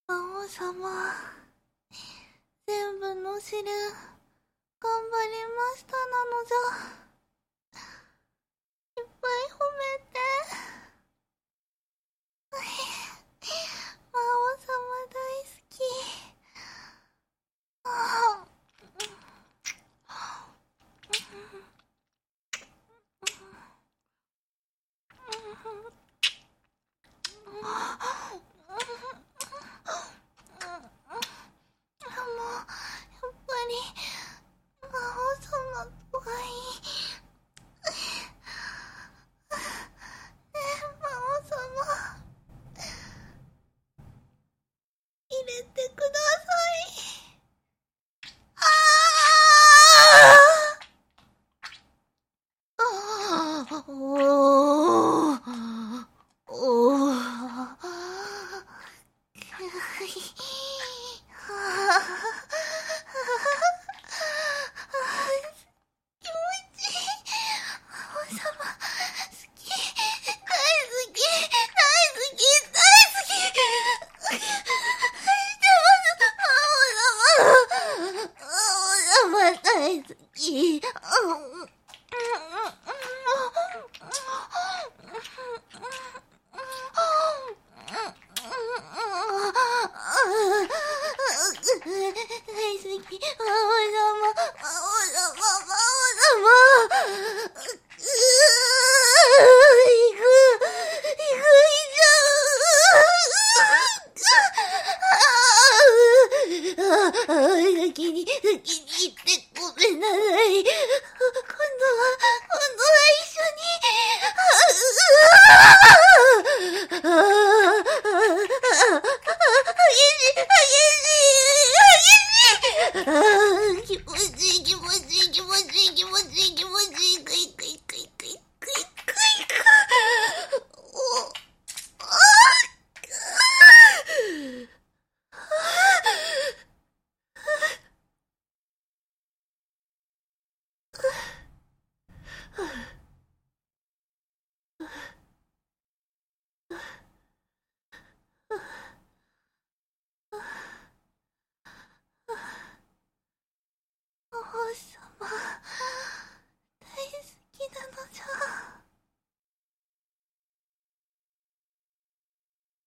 魔王様、全部の試練、頑張りましたなのじゃ。いっぱい褒めて。魔王様大好き。あやっぱり魔王様とがいい。魔王様、入れてください。おーおー気持ちいい。魔王様好き、大好き、大好き、大好き。してます。魔王様大好き。大好き、魔王様、魔王様、魔王様。行くじゃん。先に行ってごめんなさい。今度は一緒に。気持ちいい、気持ちいい、気持ちいい、気持ちいい、気持ちいい、クイクイクイクイクイクイク。はぁ